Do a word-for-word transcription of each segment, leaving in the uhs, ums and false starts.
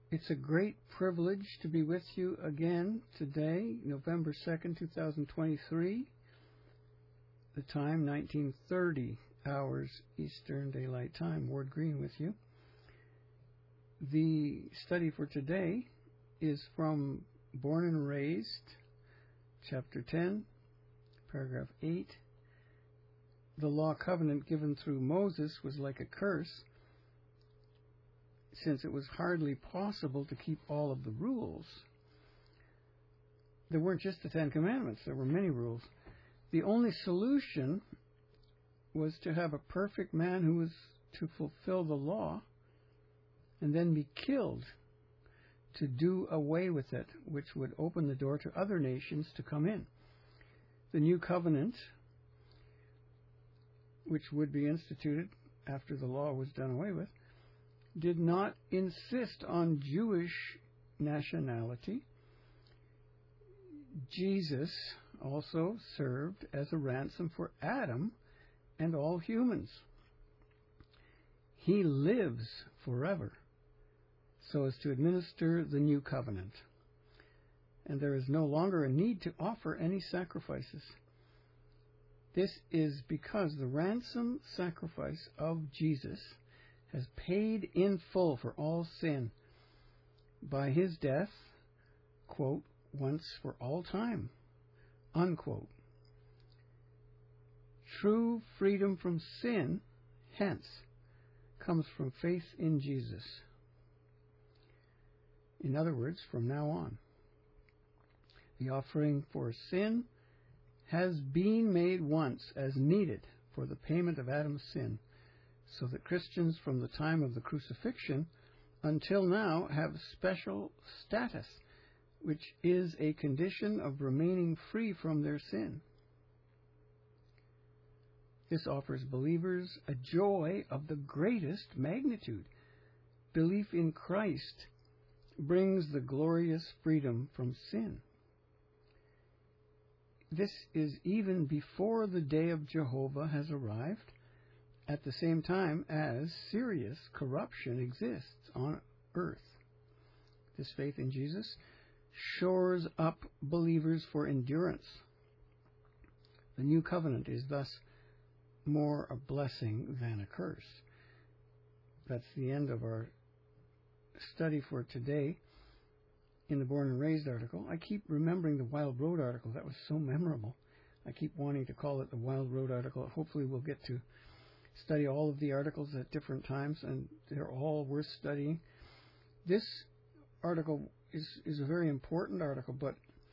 It's a great privilege to be with you again today, November second, two thousand twenty-three. The time, nineteen thirty hours Eastern Daylight Time. Ward Green with you. The study for today is from Born and Raised, chapter ten, paragraph eight. The law covenant given through Moses was like a curse, since it was hardly possible to keep all of the rules. There weren't just the Ten Commandments, there were many rules. The only solution was to have a perfect man who was to fulfill the law and then be killed to do away with it, which would open the door to other nations to come in. The new covenant, which would be instituted after the law was done away with, did not insist on Jewish nationality. Jesus also served as a ransom for Adam and all humans. He lives forever so as to administer the new covenant. And there is no longer a need to offer any sacrifices. This is because the ransom sacrifice of Jesus has paid in full for all sin by his death, quote, once for all time, unquote. True freedom from sin, hence, comes from faith in Jesus. In other words, from now on, the offering for sin has been made once as needed for the payment of Adam's sin, so that Christians from the time of the crucifixion until now have special status, which is a condition of remaining free from their sin. This offers believers a joy of the greatest magnitude. Belief in Christ brings the glorious freedom from sin. This is even before the day of Jehovah has arrived, at the same time as serious corruption exists on earth. This faith in Jesus shores up believers for endurance. The new covenant is thus more a blessing than a curse. That's the end of our study for today in the Born and Raised article. I keep remembering the Wild Road article. That was so memorable. I keep wanting to call it the Wild Road article. Hopefully we'll get to study all of the articles at different times, and they're all worth studying. This article is, is a very important article, but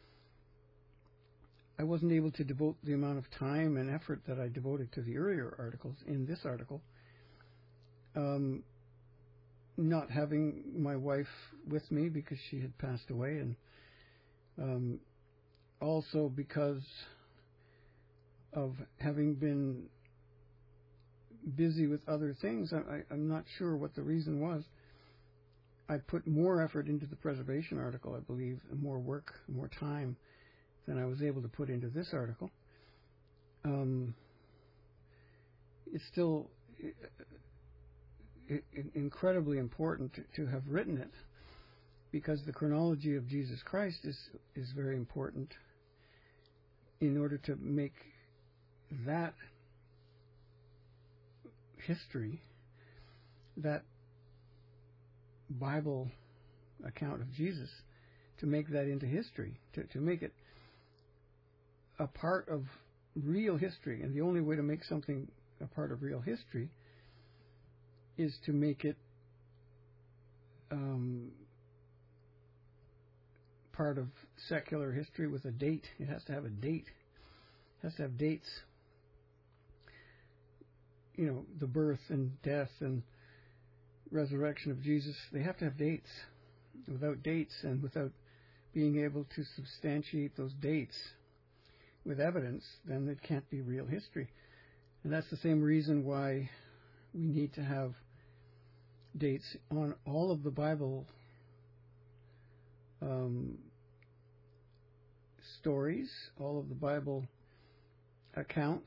I wasn't able to devote the amount of time and effort that I devoted to the earlier articles in this article. Um, not having my wife with me because she had passed away, and um, also because of having been busy with other things. I, I'm not sure what the reason was. I put more effort into the preservation article, I believe, and more work, more time than I was able to put into this article. Um, it's still I- I- incredibly important to, to have written it, because the chronology of Jesus Christ is, is very important in order to make that history, that Bible account of Jesus, to make that into history, to, to make it a part of real history. And the only way to make something a part of real history is to make it um, part of secular history with a date. It has to have a date. It has to have dates. You know, the birth and death and resurrection of Jesus, they have to have dates. Without dates and without being able to substantiate those dates with evidence, then it can't be real history. And that's the same reason why we need to have dates on all of the Bible um, stories, all of the Bible accounts,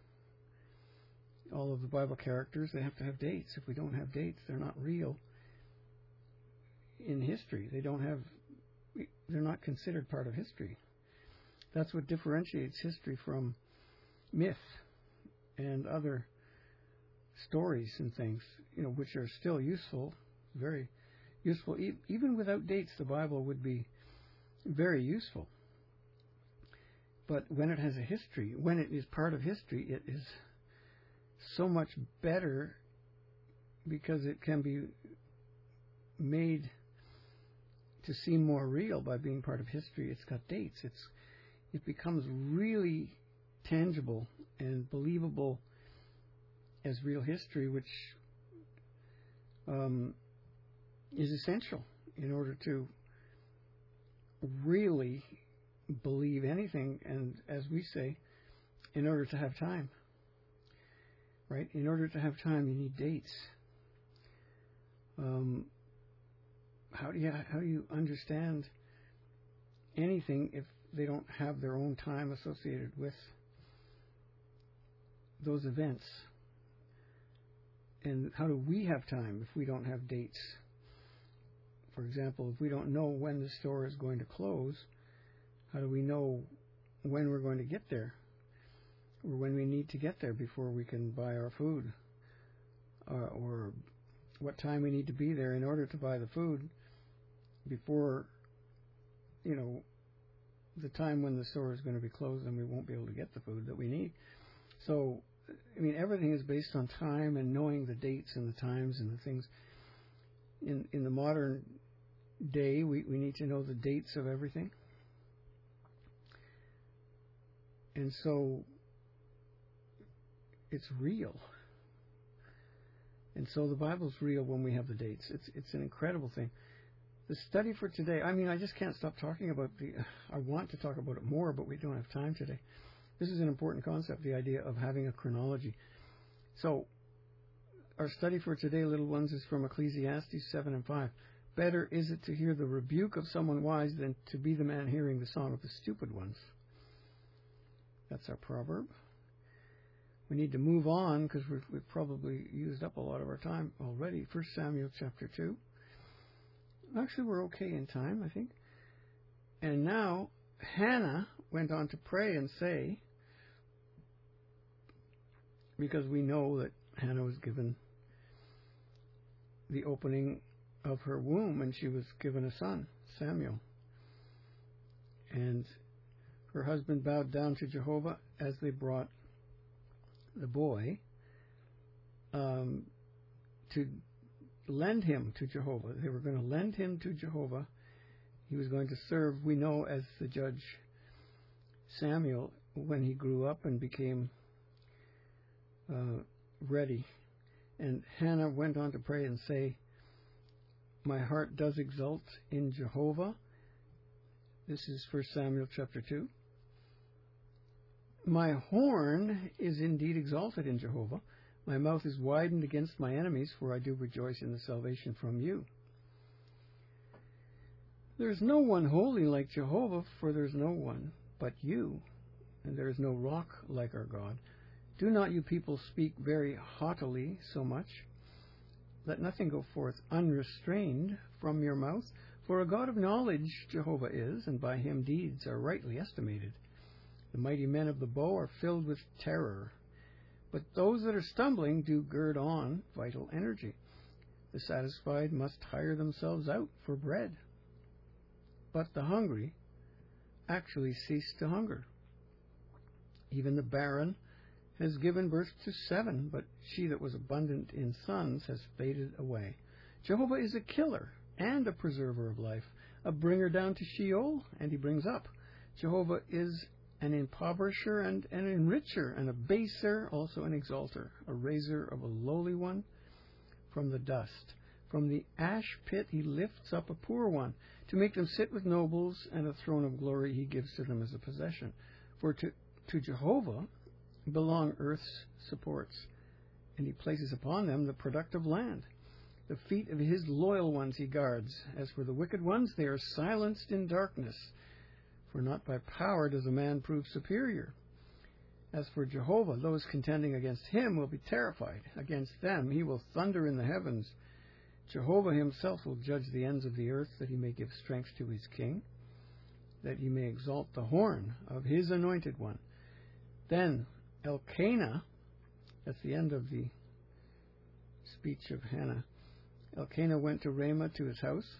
all of the Bible characters. They have to have dates. If we don't have dates, they're not real. in history. They don't have, they're not considered part of history. That's what differentiates history from myth and other stories and things, you know, which are still useful, very useful. E- even without dates, the Bible would be very useful. But when it has a history, when it is part of history, it is so much better because it can be made to seem more real by being part of history. It's got dates. It's it becomes really tangible and believable as real history, which um, is essential in order to really believe anything. And as we say, in order to have time, right? In order to have time, you need dates. Um, how do you how do you understand anything if they don't have their own time associated with those events? And how do we have time if we don't have dates? For example, if we don't know when the store is going to close, how do we know when we're going to get there? Or when we need to get there before we can buy our food? Uh, or what time we need to be there in order to buy the food before, you know, the time when the store is going to be closed and we won't be able to get the food that we need. So, I mean, everything is based on time and knowing the dates and the times and the things. In in the modern day, we, we need to know the dates of everything. And so it's real. And so the Bible's real when we have the dates. It's it's an incredible thing. The study for today, I mean, I just can't stop talking about the, I want to talk about it more, but we don't have time today. This is an important concept, the idea of having a chronology. So, our study for today, little ones, is from Ecclesiastes seven and five. Better is it to hear the rebuke of someone wise than to be the man hearing the song of the stupid ones. That's our proverb. We need to move on because we've, we've probably used up a lot of our time already. First Samuel chapter two. Actually, we're okay in time, I think. And now, Hannah went on to pray and say, because we know that Hannah was given the opening of her womb and she was given a son, Samuel. And her husband bowed down to Jehovah as they brought the boy um, to lend him to Jehovah. They were going to lend him to Jehovah. He was going to serve, we know, as the judge Samuel when he grew up and became uh, ready. And Hannah went on to pray and say, my heart does exult in Jehovah. This is First Samuel chapter two. My horn is indeed exalted in Jehovah. My mouth is widened against my enemies, for I do rejoice in the salvation from you. There is no one holy like Jehovah, for there is no one but you, and there is no rock like our God. Do not you people speak very haughtily so much? Let nothing go forth unrestrained from your mouth, for a God of knowledge Jehovah is, and by him deeds are rightly estimated. The mighty men of the bow are filled with terror, but those that are stumbling do gird on vital energy. The satisfied must tire themselves out for bread, but the hungry actually cease to hunger. Even the barren has given birth to seven, but she that was abundant in sons has faded away. Jehovah is a killer and a preserver of life, a bringer down to Sheol, and he brings up. Jehovah is an impoverisher and an enricher, and a baser, also an exalter, a raiser of a lowly one from the dust. From the ash pit he lifts up a poor one, to make them sit with nobles, and a throne of glory he gives to them as a possession. For to, to Jehovah belong earth's supports, and he places upon them the productive land. The feet of his loyal ones he guards. As for the wicked ones, they are silenced in darkness. For not by power does a man prove superior. As for Jehovah, those contending against him will be terrified. Against them he will thunder in the heavens. Jehovah himself will judge the ends of the earth, that he may give strength to his king, that he may exalt the horn of his anointed one. Then Elkanah, that's the end of the speech of Hannah, Elkanah went to Ramah to his house.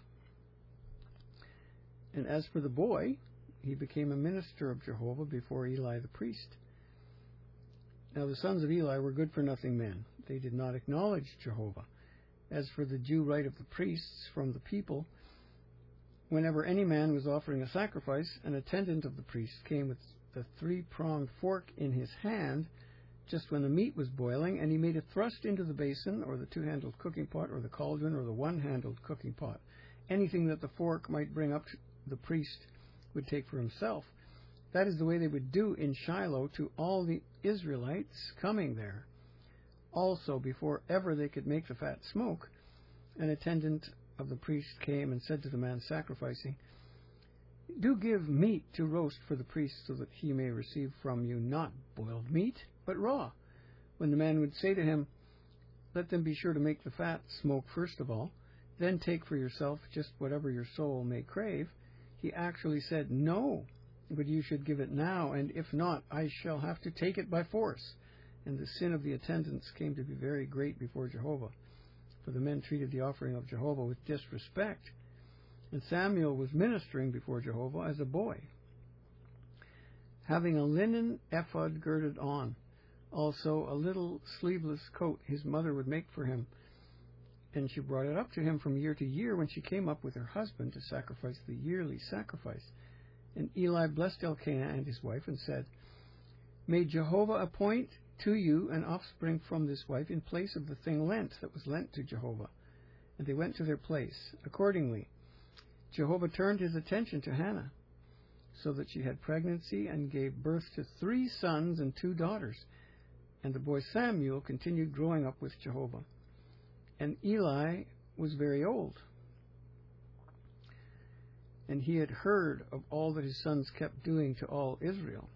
And as for the boy, he became a minister of Jehovah before Eli the priest. Now the sons of Eli were good-for-nothing men. They did not acknowledge Jehovah. As for the due right of the priests from the people, whenever any man was offering a sacrifice, an attendant of the priest came with the three-pronged fork in his hand just when the meat was boiling, and he made a thrust into the basin, or the two-handled cooking pot, or the cauldron, or the one-handled cooking pot. Anything that the fork might bring up, the priest would take for himself. That is the way they would do in Shiloh to all the Israelites coming there. Also, before ever they could make the fat smoke, an attendant of the priest came and said to the man sacrificing, "Do give meat to roast for the priest, so that he may receive from you not boiled meat, but raw." When the man would say to him, "Let them be sure to make the fat smoke first of all, then take for yourself just whatever your soul may crave," he actually said, "No, but you should give it now, and if not, I shall have to take it by force." And the sin of the attendants came to be very great before Jehovah, for the men treated the offering of Jehovah with disrespect. And Samuel was ministering before Jehovah as a boy, having a linen ephod girded on, also a little sleeveless coat his mother would make for him. And she brought it up to him from year to year when she came up with her husband to sacrifice the yearly sacrifice. And Eli blessed Elkanah and his wife and said, "May Jehovah appoint to you an offspring from this wife in place of the thing lent that was lent to Jehovah." And they went to their place. Accordingly, Jehovah turned his attention to Hannah, so that she had pregnancy and gave birth to three sons and two daughters. And the boy Samuel continued growing up with Jehovah. And Eli was very old, and he had heard of all that his sons kept doing to all Israel,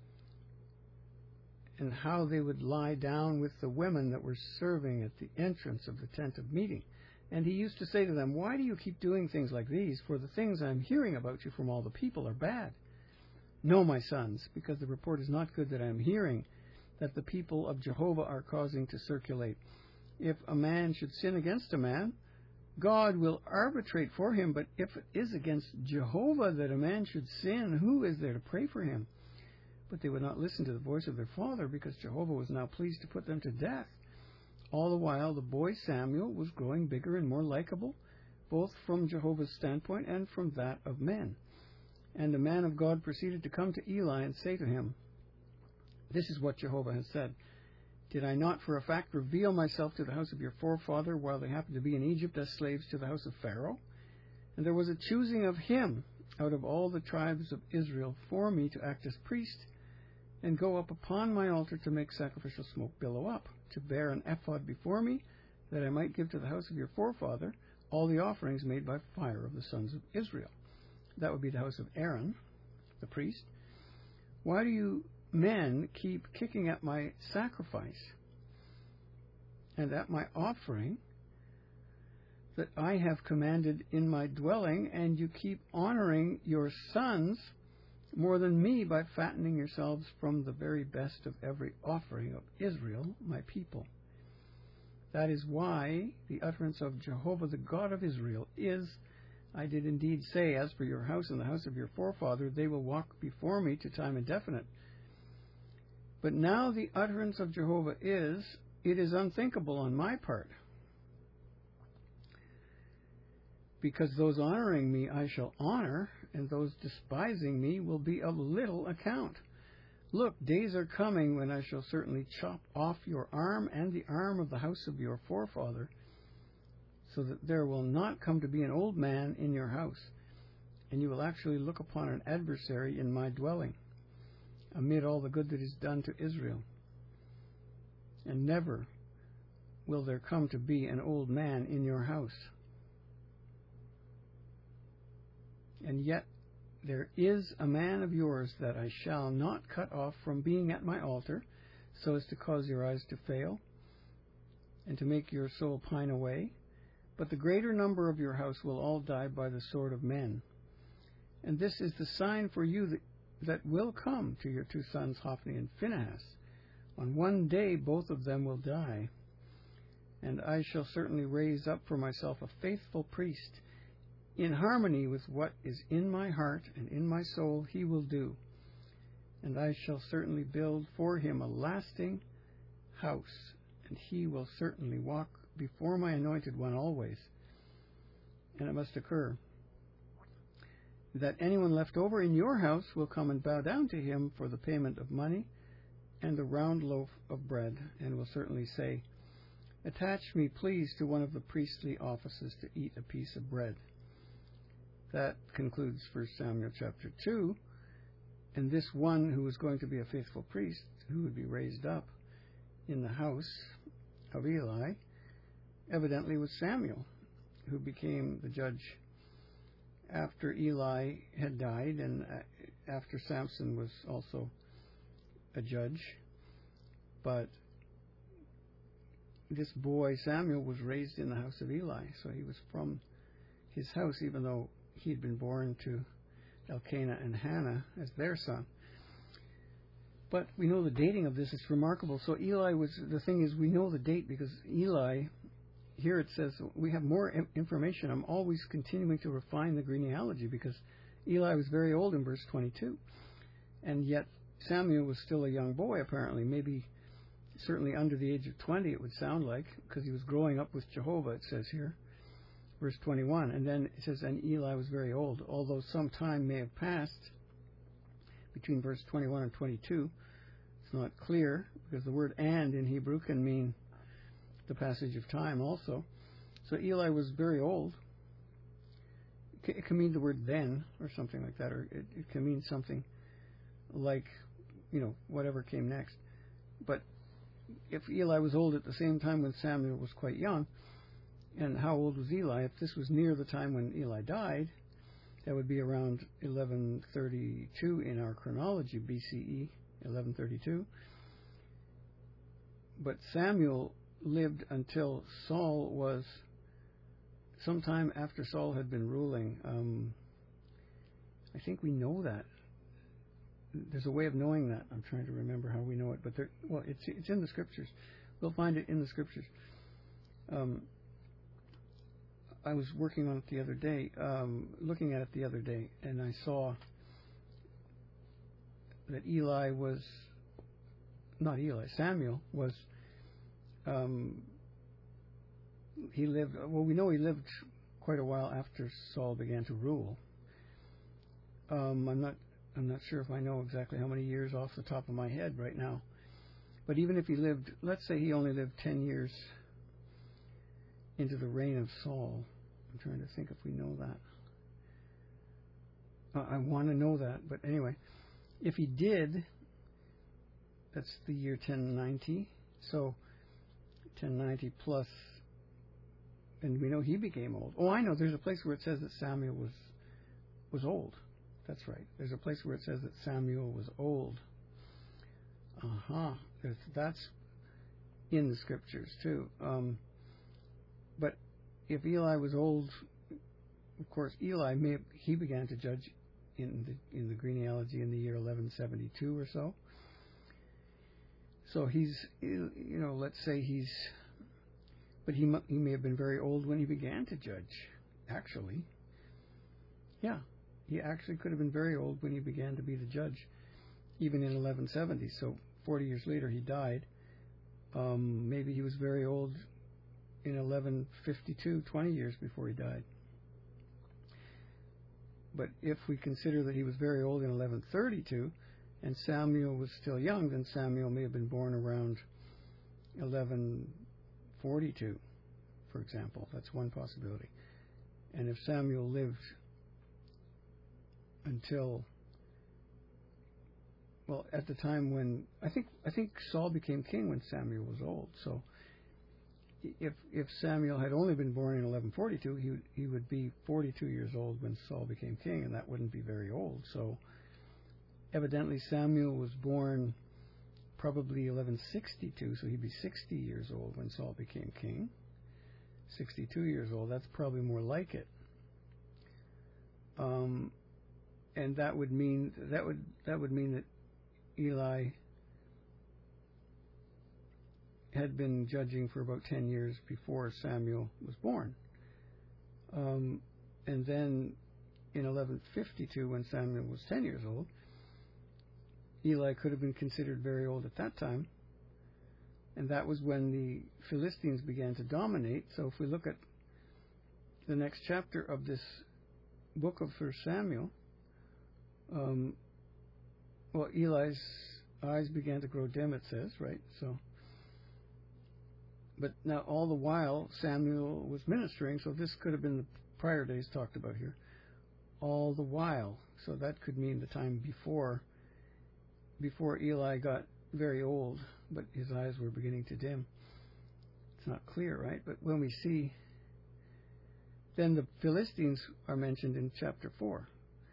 and how they would lie down with the women that were serving at the entrance of the tent of meeting. And he used to say to them, "Why do you keep doing things like these? For the things I am hearing about you from all the people are bad." "No, my sons, because the report is not good that I am hearing, that the people of Jehovah are causing to circulate. If a man should sin against a man, God will arbitrate for him, but if it is against Jehovah that a man should sin, who is there to pray for him?" But they would not listen to the voice of their father, because Jehovah was now pleased to put them to death. All the while, the boy Samuel was growing bigger and more likable, both from Jehovah's standpoint and from that of men. And the man of God proceeded to come to Eli and say to him, "This is what Jehovah has said. Did I not for a fact reveal myself to the house of your forefather while they happened to be in Egypt as slaves to the house of Pharaoh? And there was a choosing of him out of all the tribes of Israel for me to act as priest and go up upon my altar to make sacrificial smoke billow up, to bear an ephod before me, that I might give to the house of your forefather all the offerings made by fire of the sons of Israel." That would be the house of Aaron, the priest. "Why do you men keep kicking at my sacrifice and at my offering that I have commanded in my dwelling, and you keep honoring your sons more than me by fattening yourselves from the very best of every offering of Israel, my people? That is why the utterance of Jehovah, the God of Israel, is, I did indeed say, as for your house and the house of your forefather, they will walk before me to time indefinite. But now the utterance of Jehovah is, it is unthinkable on my part. Because those honoring me I shall honor, and those despising me will be of little account. Look, days are coming when I shall certainly chop off your arm and the arm of the house of your forefather, so that there will not come to be an old man in your house, and you will actually look upon an adversary in my dwelling, amid all the good that is done to Israel. And never will there come to be an old man in your house. And yet there is a man of yours that I shall not cut off from being at my altar, so as to cause your eyes to fail, and to make your soul pine away, But the greater number of your house will all die by the sword of men. And this is the sign for you that, that will come to your two sons, Hophni and Phinehas. On one day both of them will die. And I shall certainly raise up for myself a faithful priest. In harmony with what is in my heart and in my soul he will do. And I shall certainly build for him a lasting house, and he will certainly walk before my anointed one always. And it must occur that anyone left over in your house will come and bow down to him for the payment of money and the round loaf of bread, and will certainly say, attach me, please, to one of the priestly offices to eat a piece of bread. That concludes First Samuel chapter two. And this one who was going to be a faithful priest, who would be raised up in the house of Eli, evidently was Samuel, who became the judge after Eli had died, and after Samson was also a judge. But this boy Samuel was raised in the house of Eli, so he was from his house, even though he had been born to Elkanah and Hannah as their son. But we know the dating of this. It's remarkable. So Eli was, the thing is, we know the date because Eli, here it says, we have more information. I'm always continuing to refine the genealogy because Eli was very old in verse twenty-two. And yet Samuel was still a young boy, apparently, maybe certainly under the age of twenty, it would sound like, because he was growing up with Jehovah, it says here. Verse twenty-one, and then it says, and Eli was very old, although some time may have passed between verse twenty-one and twenty-two. It's not clear, because the word and in Hebrew can mean the passage of time also. So Eli was very old. It can mean the word then, or something like that, or it, it can mean something like, you know, whatever came next. But if Eli was old at the same time when Samuel was quite young, and how old was Eli? If this was near the time when Eli died, that would be around eleven thirty-two in our chronology, B C E, eleven thirty-two. But Samuel lived until Saul was, sometime after Saul had been ruling. Um, I think we know that. There's a way of knowing that. I'm trying to remember how we know it. But there, well, it's it's in the Scriptures. We'll find it in the Scriptures. Um, I was working on it the other day, um, looking at it the other day, and I saw that Eli was, not Eli, Samuel was, um, he lived, well, we know he lived quite a while after Saul began to rule. Um, I'm not, I'm not sure if I know exactly how many years off the top of my head right now, but even if he lived, let's say he only lived ten years into the reign of Saul. I'm trying to think if we know that. Uh, I want to know that, but anyway, if he did, that's the year ten ninety. So ten ninety plus, and we know he became old. Oh, I know. There's a place where it says that Samuel was was old. That's right. There's a place where it says that Samuel was old. Uh-huh. There's, that's in the Scriptures too. Um, but if Eli was old, of course, Eli may have, he began to judge in the in the genealogy in the year eleven seventy-two or so. So he's, you know, let's say he's, but he he may have been very old when he began to judge. Actually, yeah, he actually could have been very old when he began to be the judge, even in eleven seventy. So forty years later, he died. Um, maybe he was very old in eleven fifty-two, twenty years before he died. But if we consider that he was very old in eleven thirty-two, and Samuel was still young, then Samuel may have been born around eleven forty-two, for example. That's one possibility. And if Samuel lived until, well, at the time when, I think I think Saul became king when Samuel was old, so If if Samuel had only been born in eleven forty-two, he would, he would be forty-two years old when Saul became king, and that wouldn't be very old. So evidently Samuel was born probably eleven sixty-two, so he'd be sixty years old when Saul became king. sixty-two years old. That's probably more like it. Um, and that would mean that would that would mean that Eli had been judging for about ten years before Samuel was born. Um, and then in eleven fifty-two, when Samuel was ten years old, Eli could have been considered very old at that time. And that was when the Philistines began to dominate. So if we look at the next chapter of this book of First Samuel, um, well, Eli's eyes began to grow dim, it says, right? So, but now all the while Samuel was ministering, so this could have been the prior days talked about here. All the while, so that could mean the time before, before Eli got very old, but his eyes were beginning to dim. It's not clear, right? But when we see, then the Philistines are mentioned in chapter four.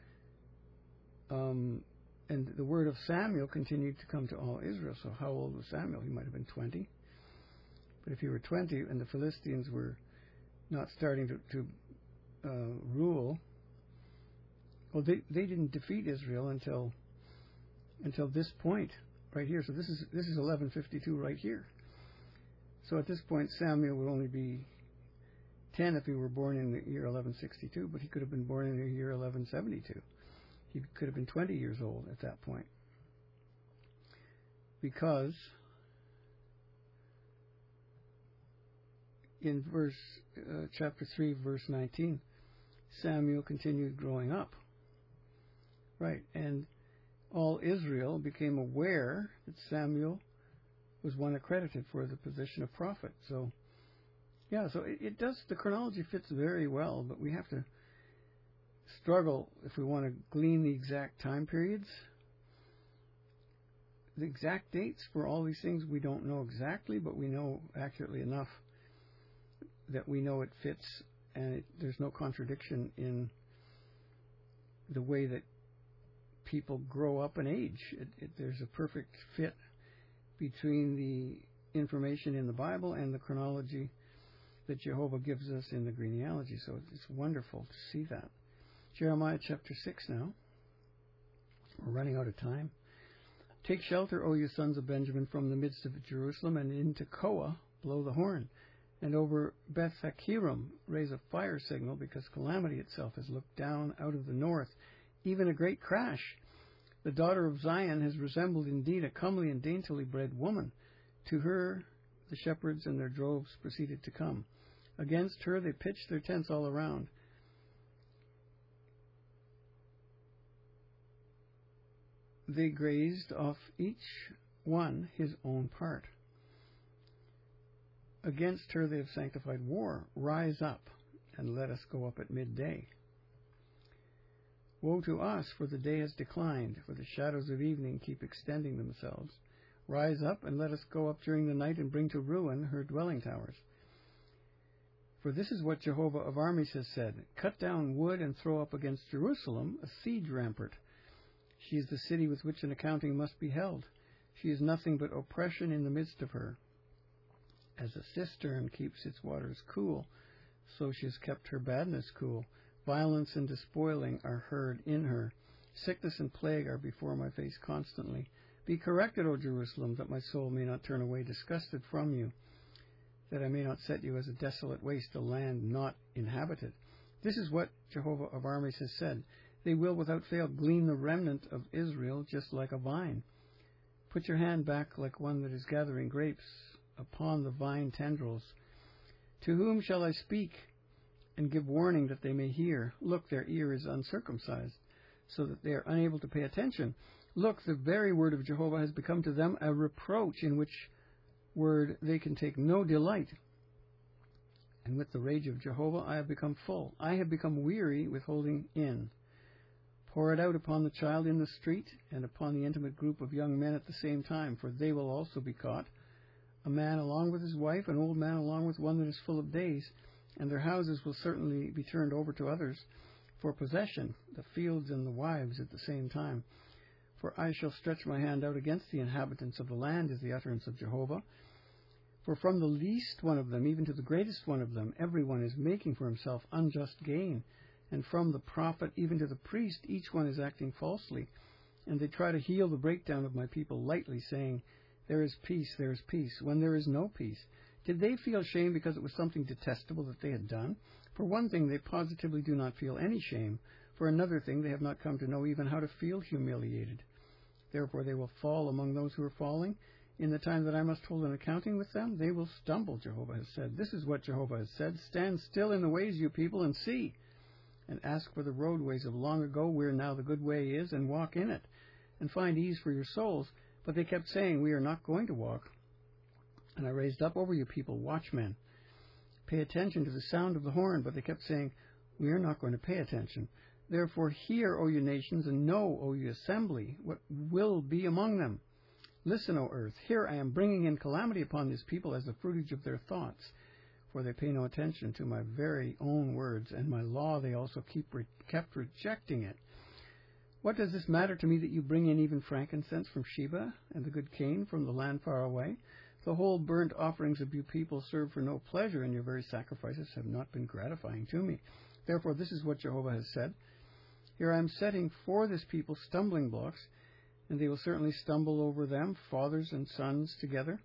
Um, and the word of Samuel continued to come to all Israel. So how old was Samuel? He might have been twenty. But if he were twenty and the Philistines were not starting to, to uh, rule, well, they, they didn't defeat Israel until until this point right here. So this is this is eleven fifty-two right here. So at this point, Samuel would only be ten if he were born in the year eleven sixty-two, but he could have been born in the year eleven seventy-two. He could have been twenty years old at that point. Because in verse uh, chapter three, verse nineteen, Samuel continued growing up. Right, and all Israel became aware that Samuel was one accredited for the position of prophet. So, yeah, so it, it does, the chronology fits very well, but we have to struggle if we want to glean the exact time periods. The exact dates for all these things we don't know exactly, but we know accurately enough that we know it fits, and it, there's no contradiction in the way that people grow up and age. It, it, there's a perfect fit between the information in the Bible and the chronology that Jehovah gives us in the genealogy. So it's wonderful to see that. Jeremiah chapter six now. We're running out of time. Take shelter, O you sons of Benjamin, from the midst of Jerusalem, and in Tekoa blow the horn. And over Beth Hakerem raise a fire signal, because calamity itself has looked down out of the north, even a great crash. The daughter of Zion has resembled indeed a comely and daintily bred woman. To her the shepherds and their droves proceeded to come. Against her they pitched their tents all around. They grazed off each one his own part. Against her they have sanctified war. Rise up, and let us go up at midday. Woe to us, for the day has declined, for the shadows of evening keep extending themselves. Rise up, and let us go up during the night, and bring to ruin her dwelling towers. For this is what Jehovah of armies has said, cut down wood and throw up against Jerusalem a siege rampart. She is the city with which an accounting must be held. She is nothing but oppression in the midst of her. As a cistern keeps its waters cool, so she has kept her badness cool. Violence and despoiling are heard in her. Sickness and plague are before my face constantly. Be corrected, O Jerusalem, that my soul may not turn away disgusted from you, that I may not set you as a desolate waste, a land not inhabited. This is what Jehovah of armies has said. They will without fail glean the remnant of Israel just like a vine. Put your hand back like one that is gathering grapes upon the vine tendrils. To whom shall I speak and give warning that they may hear? Look, their ear is uncircumcised, so that they are unable to pay attention. Look, the very word of Jehovah has become to them a reproach, in which word they can take no delight. And with the rage of Jehovah I have become full. I have become weary with holding in. Pour it out upon the child in the street, and upon the intimate group of young men at the same time, for they will also be caught. A man along with his wife, an old man along with one that is full of days, and their houses will certainly be turned over to others for possession, the fields and the wives at the same time. For I shall stretch my hand out against the inhabitants of the land, is the utterance of Jehovah. For from the least one of them, even to the greatest one of them, everyone is making for himself unjust gain. And from the prophet even to the priest, each one is acting falsely. And they try to heal the breakdown of my people lightly, saying, there is peace, there is peace, when there is no peace. Did they feel shame because it was something detestable that they had done? For one thing, they positively do not feel any shame. For another thing, they have not come to know even how to feel humiliated. Therefore they will fall among those who are falling. In the time that I must hold an accounting with them, they will stumble, Jehovah has said. This is what Jehovah has said. Stand still in the ways, you people, and see. And ask for the roadways of long ago, where now the good way is, and walk in it, and find ease for your souls. But they kept saying, we are not going to walk. And I raised up over you people watchmen. Pay attention to the sound of the horn. But they kept saying, we are not going to pay attention. Therefore hear, O you nations, and know, O you assembly, what will be among them. Listen, O earth, here I am bringing in calamity upon this people as the fruitage of their thoughts. For they pay no attention to my very own words, and my law they also keep re- kept rejecting it. What does this matter to me that you bring in even frankincense from Sheba, and the good cane from the land far away? The whole burnt offerings of you people serve for no pleasure, and your very sacrifices have not been gratifying to me. Therefore this is what Jehovah has said. Here I am setting for this people stumbling blocks, and they will certainly stumble over them, fathers and sons together.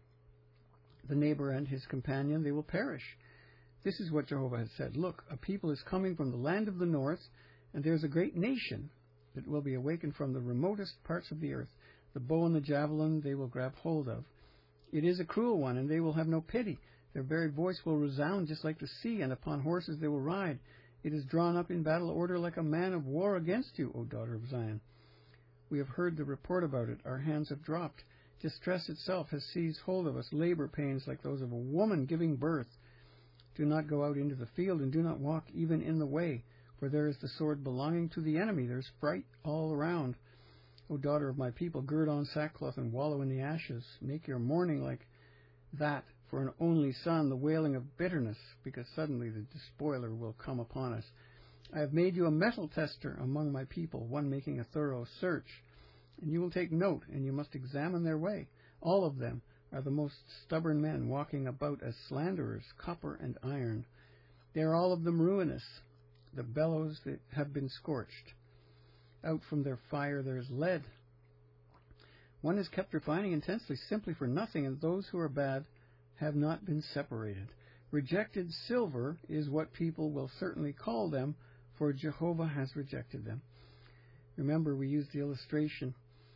The neighbor and his companion, they will perish. This is what Jehovah has said. Look, a people is coming from the land of the north, and there is a great nation that will be awakened from the remotest parts of the earth. The bow and the javelin they will grab hold of. It is a cruel one, and they will have no pity. Their very voice will resound just like the sea, and upon horses they will ride. It is drawn up in battle order like a man of war against you, O daughter of Zion. We have heard the report about it. Our hands have dropped. Distress itself has seized hold of us, labor pains like those of a woman giving birth. Do not go out into the field, and do not walk even in the way, for there is the sword belonging to the enemy. There is fright all around. O daughter of my people, gird on sackcloth and wallow in the ashes. Make your mourning like that for an only son, the wailing of bitterness, because suddenly the despoiler will come upon us. I have made you a metal tester among my people, one making a thorough search. And you will take note, and you must examine their way. All of them are the most stubborn men, walking about as slanderers, copper and iron. They are all of them ruinous, the bellows that have been scorched. Out from their fire there is lead. One is kept refining intensely simply for nothing, and those who are bad have not been separated. Rejected silver is what people will certainly call them, for Jehovah has rejected them. Remember, we used the illustration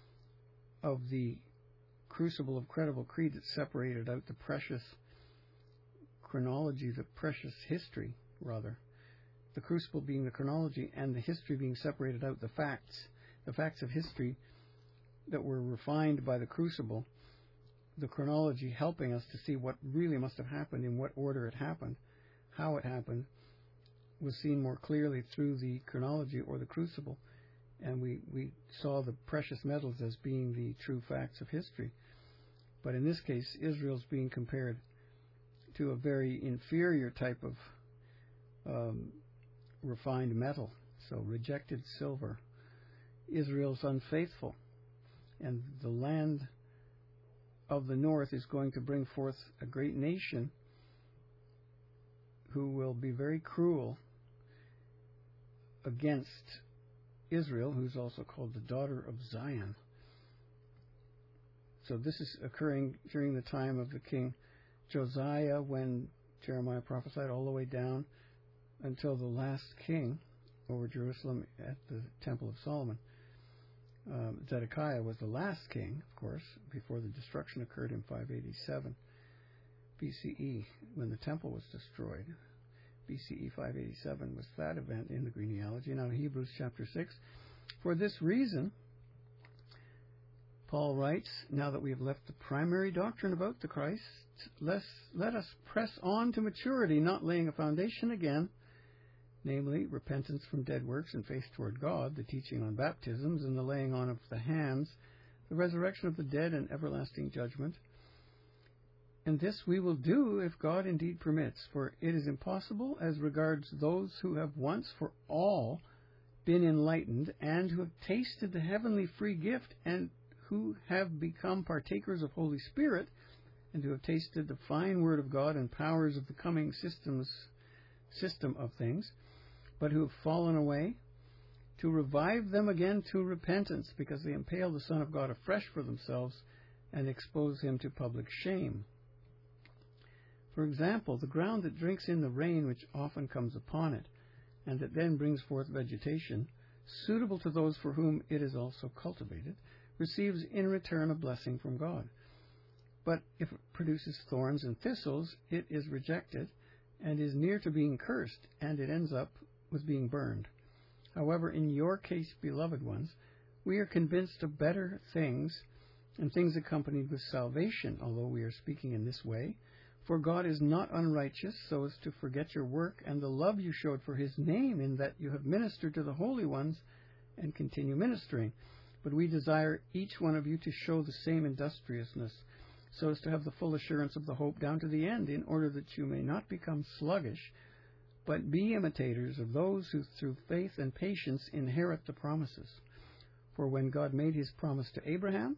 of the crucible of credible creed that separated out the precious chronology, the precious history, rather. The crucible being the chronology, and the history being separated out, the facts, the facts of history that were refined by the crucible, the chronology helping us to see what really must have happened, in what order it happened, how it happened, was seen more clearly through the chronology or the crucible. And we, we saw the precious metals as being the true facts of history. But in this case, Israel's being compared to a very inferior type of um, refined metal, so rejected silver. Israel's unfaithful, and the land of the north is going to bring forth a great nation who will be very cruel against Israel, who's also called the daughter of Zion. So this is occurring during the time of the king Josiah, when Jeremiah prophesied, all the way down until the last king over Jerusalem at the Temple of Solomon. Um, Zedekiah was the last king, of course, before the destruction occurred in five eighty-seven B C E, when the temple was destroyed. B C E five eighty-seven was that event in the genealogy. Now, Hebrews chapter six. For this reason, Paul writes, now that we have left the primary doctrine about the Christ, let let us press on to maturity, not laying a foundation again, namely, repentance from dead works and faith toward God, the teaching on baptisms and the laying on of the hands, the resurrection of the dead and everlasting judgment. And this we will do if God indeed permits, for it is impossible as regards those who have once for all been enlightened and who have tasted the heavenly free gift and who have become partakers of Holy Spirit and to have tasted the fine word of God and powers of the coming systems, system of things, but who have fallen away, to revive them again to repentance, because they impale the Son of God afresh for themselves and expose him to public shame. For example, the ground that drinks in the rain which often comes upon it, and that then brings forth vegetation, suitable to those for whom it is also cultivated, receives in return a blessing from God. But if it produces thorns and thistles, it is rejected, and is near to being cursed, and it ends up with being burned. However, in your case, beloved ones, we are convinced of better things, and things accompanied with salvation, although we are speaking in this way. For God is not unrighteous, so as to forget your work and the love you showed for his name, in that you have ministered to the holy ones and continue ministering. But we desire each one of you to show the same industriousness, so as to have the full assurance of the hope down to the end, in order that you may not become sluggish, but be imitators of those who through faith and patience inherit the promises. For when God made his promise to Abraham,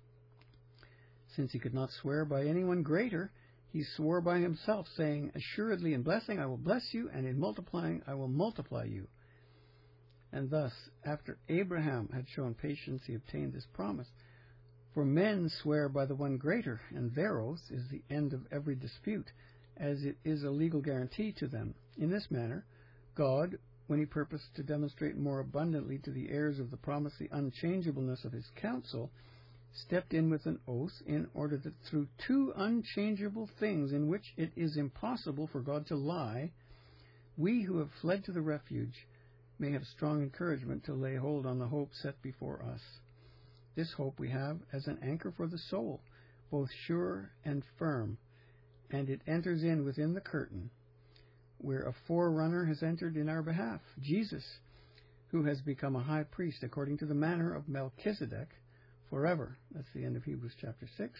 since he could not swear by anyone greater, he swore by himself, saying, Assuredly in blessing I will bless you, and in multiplying I will multiply you. And thus, after Abraham had shown patience, he obtained this promise. For men swear by the one greater, and their oath is the end of every dispute, as it is a legal guarantee to them. In this manner, God, when he purposed to demonstrate more abundantly to the heirs of the promise the unchangeableness of his counsel, stepped in with an oath, in order that through two unchangeable things in which it is impossible for God to lie, we who have fled to the refuge may have strong encouragement to lay hold on the hope set before us. This hope we have as an anchor for the soul, both sure and firm, and it enters in within the curtain, where a forerunner has entered in our behalf, Jesus, who has become a high priest according to the manner of Melchizedek forever. That's the end of Hebrews chapter six.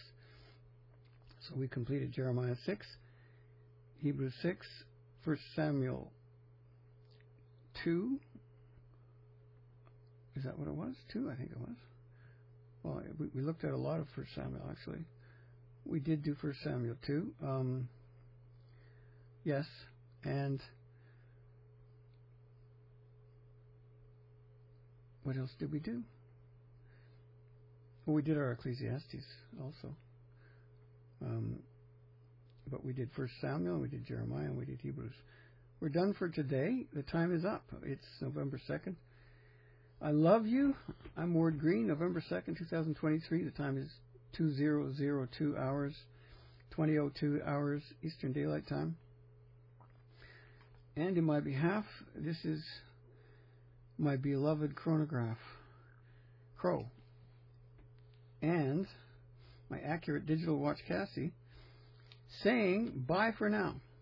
So we completed Jeremiah six, Hebrews six, First Samuel two. Is that what it was? two, I think it was. Well, we, we looked at a lot of First Samuel, actually. We did do First Samuel two. Um, yes, and what else did we do? Well, we did our Ecclesiastes also. Um, but we did First Samuel, we did Jeremiah, and we did Hebrews. We're done for today. The time is up. It's November second. I love you. I'm Ward Green, November second, twenty twenty-three. The time is two thousand two hours, twenty oh two hours Eastern Daylight Time. And in my behalf, this is my beloved chronograph, Crow, and my accurate digital watch, Cassie, saying bye for now.